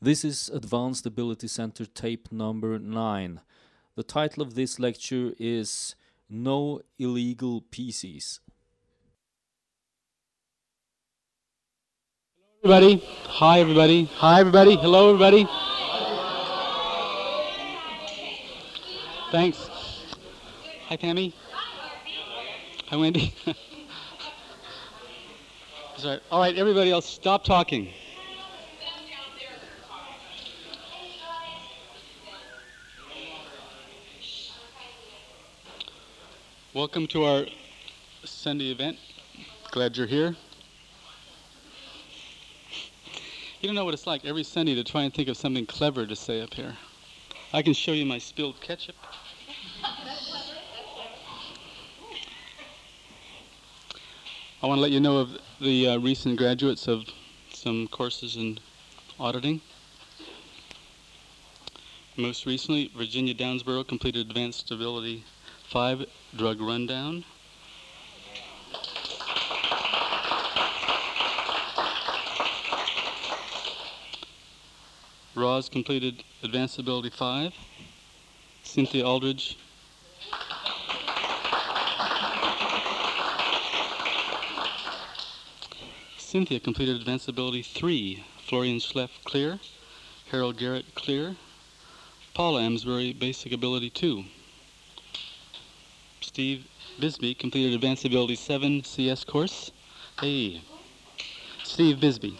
This is Advanced Ability Center tape number 9. The title of this lecture is No Illegal PCs. Everybody, hi everybody, hi everybody, hello everybody. Thanks. Hi Pammy. Hi Wendy. Sorry. All right, everybody else, stop talking. Welcome to our Sunday event. Glad you're here. You don't know what it's like every Sunday to try and think of something clever to say up here. I can show you my spilled ketchup. I want to let you know of the recent graduates of some courses in auditing. Most recently, Virginia Downsboro completed Advanced Stability 5 Drug Rundown. Roz completed Advanced Ability 5. Cynthia Aldridge completed Advanced Ability 3. Florian Schleff clear. Harold Garrett clear. Paula Amsbury Basic Ability 2. Steve Bisbee completed Advanced Ability 7 CS course. Hey, Steve Bisbee.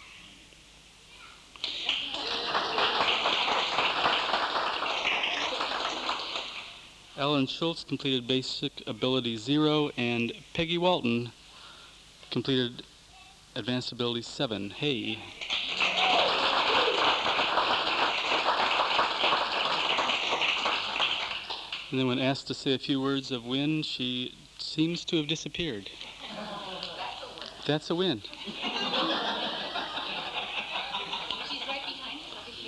Alan Schultz completed Basic Ability 0, and Peggy Walton completed Advanced Ability 7. Hey. And then when asked to say a few words of win, she seems to have disappeared. That's a win. She's right behind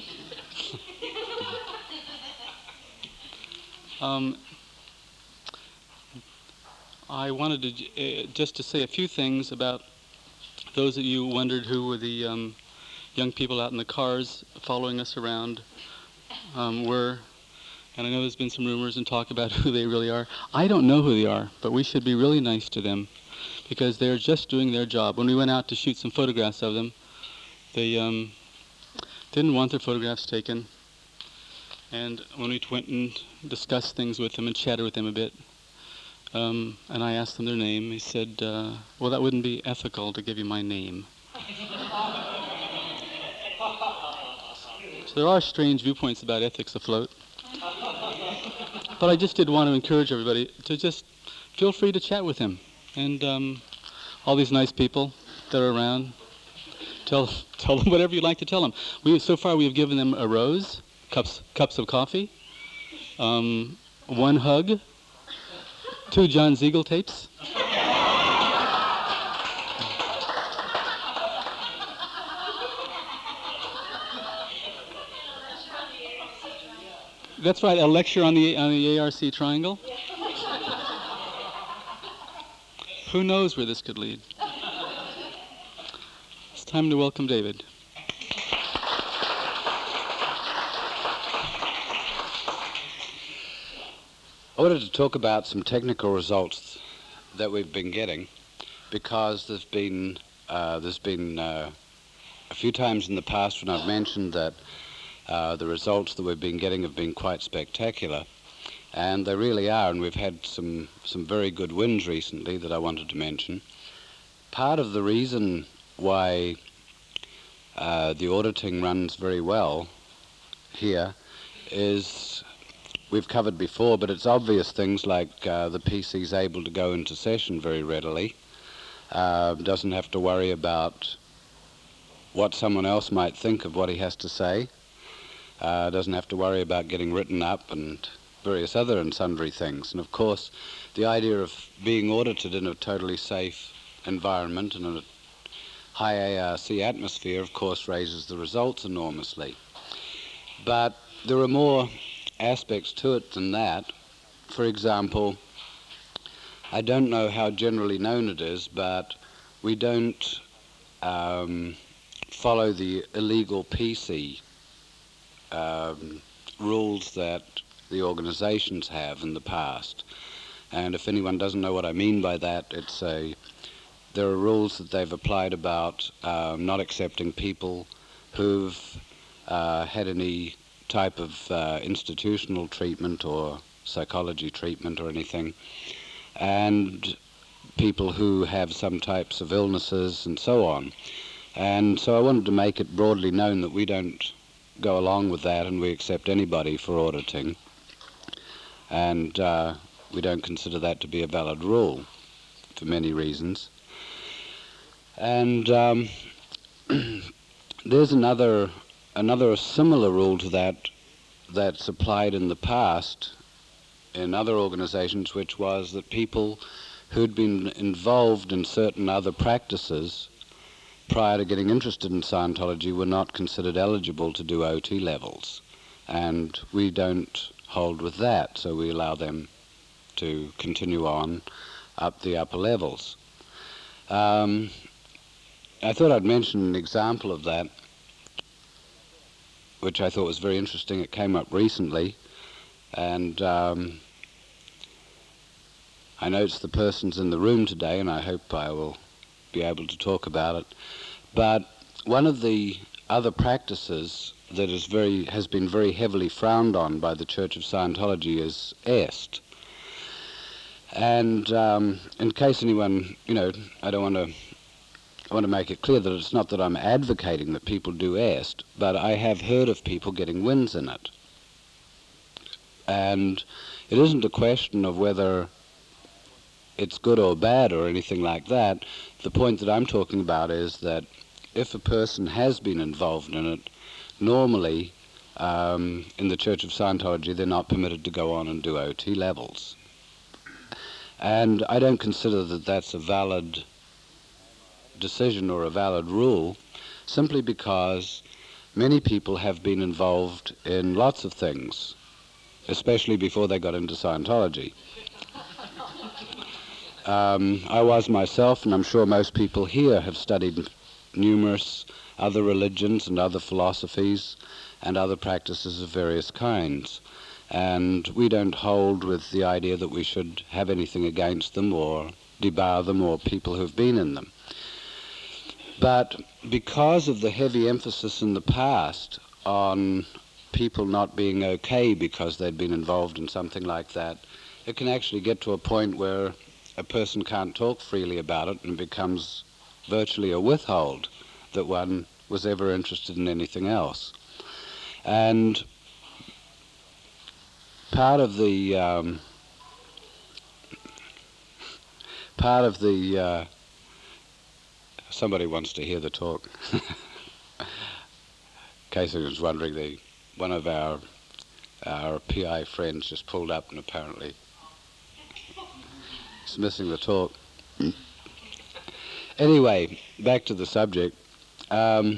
you. I wanted to just to say a few things about those of you who wondered who were the young people out in the cars following us around were. And I know there's been some rumors and talk about who they really are. I don't know who they are, but we should be really nice to them because they're just doing their job. When we went out to shoot some photographs of them, they didn't want their photographs taken. And when we went and discussed things with them and chatted with them a bit, and I asked them their name, they said, well, that wouldn't be ethical to give you my name. So there are strange viewpoints about ethics afloat. But I just did want to encourage everybody to just feel free to chat with him. And all these nice people that are around, tell them whatever you'd like to tell them. So far we have given them a rose, cups of coffee, one hug, 2 John Ziegel tapes. That's right, a lecture on the ARC triangle. Who knows where this could lead? It's time to welcome David. I wanted to talk about some technical results that we've been getting because there's been a few times in the past when I've mentioned that the results that we've been getting have been quite spectacular, and they really are, and we've had some very good wins recently that I wanted to mention. Part of the reason why the auditing runs very well here is we've covered before, but it's obvious things like the PC's able to go into session very readily, doesn't have to worry about what someone else might think of what he has to say, doesn't have to worry about getting written up and various other and sundry things. And of course, the idea of being audited in a totally safe environment and in a high ARC atmosphere, of course, raises the results enormously. But there are more aspects to it than that. For example, I don't know how generally known it is, but we don't follow the illegal PC rules that the organizations have in the past. And if anyone doesn't know what I mean by that, there are rules that they've applied about not accepting people who've had any type of institutional treatment or psychology treatment or anything, and people who have some types of illnesses and so on. And so I wanted to make it broadly known that we don't go along with that, and we accept anybody for auditing, and we don't consider that to be a valid rule for many reasons. And there's another similar rule to that that's applied in the past in other organizations, which was that people who'd been involved in certain other practices prior to getting interested in Scientology were not considered eligible to do OT levels. And we don't hold with that, so we allow them to continue on up the upper levels. I thought I'd mention an example of that, which I thought was very interesting. It came up recently, and I noticed the person's in the room today, and I hope I will be able to talk about it. But one of the other practices that has been very heavily frowned on by the Church of Scientology is EST. And in case anyone, I want to make it clear that it's not that I'm advocating that people do EST, but I have heard of people getting wins in it. And it isn't a question of whether it's good or bad or anything like that. The point that I'm talking about is that if a person has been involved in it, normally in the Church of Scientology they're not permitted to go on and do OT levels. And I don't consider that that's a valid decision or a valid rule, simply because many people have been involved in lots of things, especially before they got into Scientology. I was myself, and I'm sure most people here have studied numerous other religions and other philosophies and other practices of various kinds. And we don't hold with the idea that we should have anything against them or debar them or people who've been in them. But because of the heavy emphasis in the past on people not being okay because they'd been involved in something like that, it can actually get to a point where a person can't talk freely about it and becomes virtually a withhold that one was ever interested in anything else. And part of the somebody wants to hear the talk. In case anyone was wondering, one of our PI friends just pulled up and apparently is missing the talk. Anyway, back to the subject. A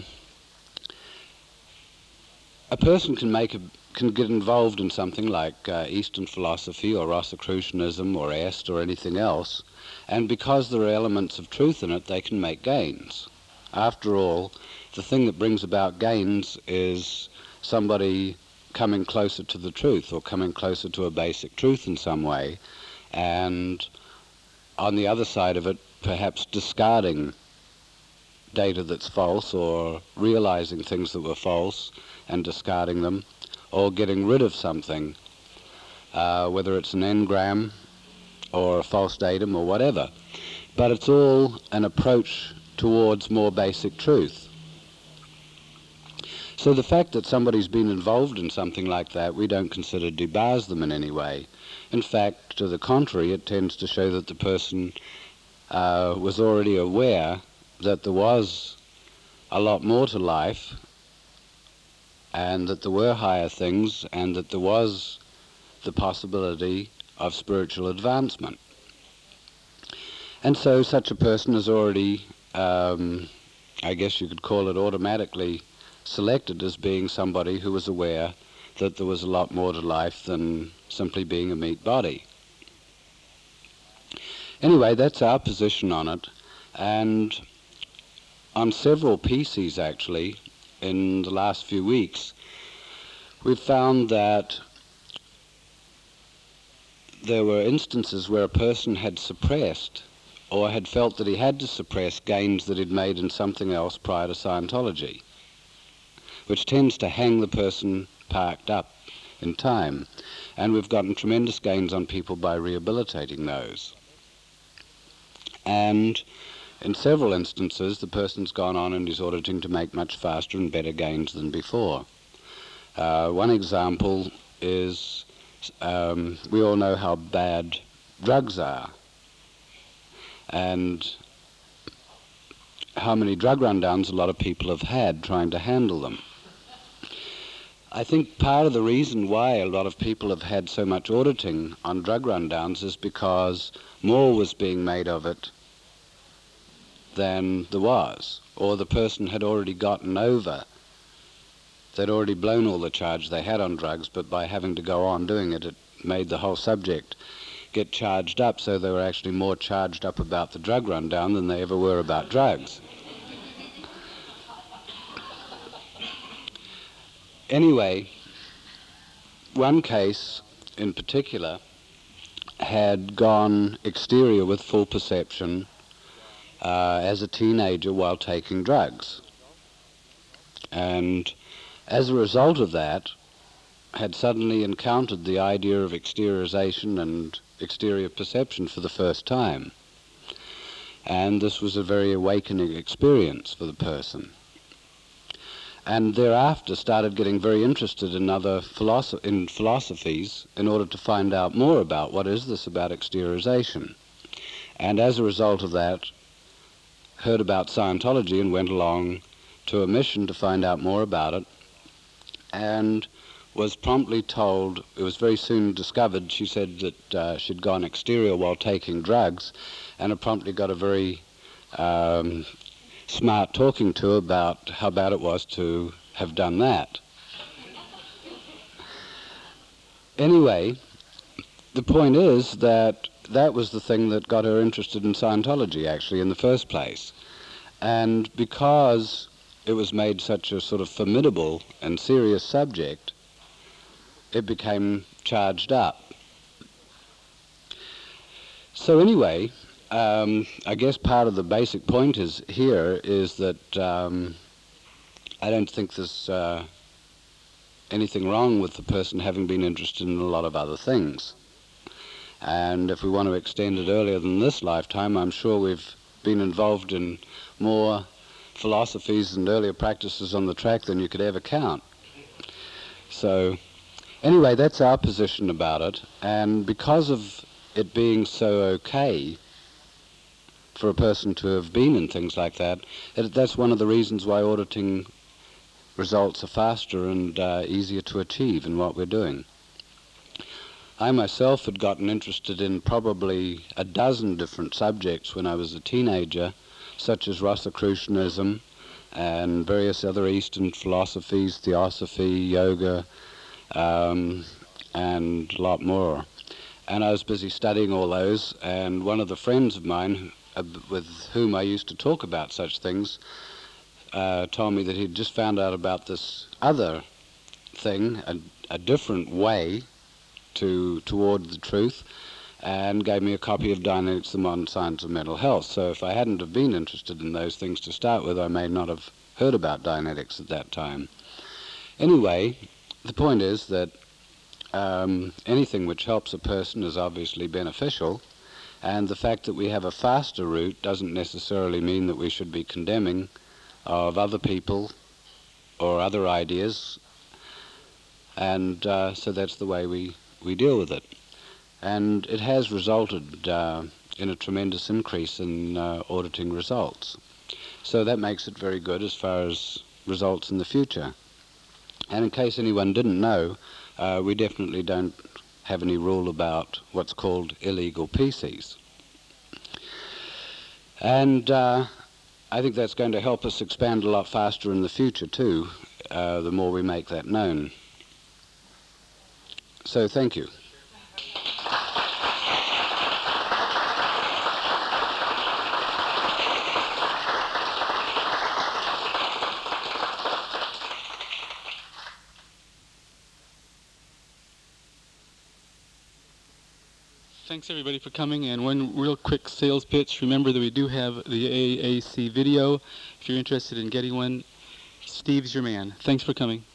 person can get involved in something like Eastern philosophy or Rosicrucianism or EST or anything else, and because there are elements of truth in it, they can make gains. After all, the thing that brings about gains is somebody coming closer to the truth or coming closer to a basic truth in some way, and on the other side of it, perhaps discarding data that's false or realizing things that were false and discarding them, or getting rid of something, whether it's an engram or a false datum or whatever. But it's all an approach towards more basic truth. So the fact that somebody's been involved in something like that, we don't consider debars them in any way. In fact, to the contrary, it tends to show that the person was already aware that there was a lot more to life, and that there were higher things, and that there was the possibility of spiritual advancement. And so such a person is already, I guess you could call it automatically selected as being somebody who was aware that there was a lot more to life than simply being a meat body. Anyway, that's our position on it, and on several PCs actually, in the last few weeks, we've found that there were instances where a person had suppressed or had felt that he had to suppress gains that he'd made in something else prior to Scientology, which tends to hang the person parked up in time. And we've gotten tremendous gains on people by rehabilitating those. And in several instances, the person's gone on and is auditing to make much faster and better gains than before. One example is, we all know how bad drugs are, and how many drug rundowns a lot of people have had trying to handle them. I think part of the reason why a lot of people have had so much auditing on drug rundowns is because more was being made of it than there was, or the person had already gotten over. They'd already blown all the charge they had on drugs, but by having to go on doing it, it made the whole subject get charged up, so they were actually more charged up about the drug rundown than they ever were about drugs. Anyway, one case in particular had gone exterior with full perception as a teenager while taking drugs. And as a result of that, had suddenly encountered the idea of exteriorization and exterior perception for the first time. And this was a very awakening experience for the person. And thereafter started getting very interested in other philosophies in order to find out more about what is this about exteriorization. And as a result of that, heard about Scientology and went along to a mission to find out more about it, and was promptly told, it was very soon discovered, she said that she'd gone exterior while taking drugs, and had promptly got a very smart talking to about how bad it was to have done that. Anyway, the point is that that was the thing that got her interested in Scientology, actually, in the first place. And because it was made such a sort of formidable and serious subject, it became charged up. So anyway, I guess part of the basic point is that I don't think there's anything wrong with the person having been interested in a lot of other things. And if we want to extend it earlier than this lifetime, I'm sure we've been involved in more philosophies and earlier practices on the track than you could ever count. So anyway, that's our position about it. And because of it being so okay for a person to have been in things like that, that's one of the reasons why auditing results are faster and easier to achieve in what we're doing. I myself had gotten interested in probably a dozen different subjects when I was a teenager, such as Rosicrucianism and various other Eastern philosophies, theosophy, yoga, and a lot more. And I was busy studying all those, and one of the friends of mine with whom I used to talk about such things told me that he'd just found out about this other thing, a different way toward the truth, and gave me a copy of Dianetics, the Modern Science of Mental Health. So if I hadn't have been interested in those things to start with, I may not have heard about Dianetics at that time. Anyway, the point is that anything which helps a person is obviously beneficial, and the fact that we have a faster route doesn't necessarily mean that we should be condemning of other people or other ideas, and so that's the way we deal with it. And it has resulted in a tremendous increase in auditing results. So that makes it very good as far as results in the future. And in case anyone didn't know, we definitely don't have any rule about what's called illegal PCs. And I think that's going to help us expand a lot faster in the future too, the more we make that known. So thank you. Thanks everybody for coming, and one real quick sales pitch. Remember that we do have the AAC video. If you're interested in getting one, Steve's your man. Thanks for coming.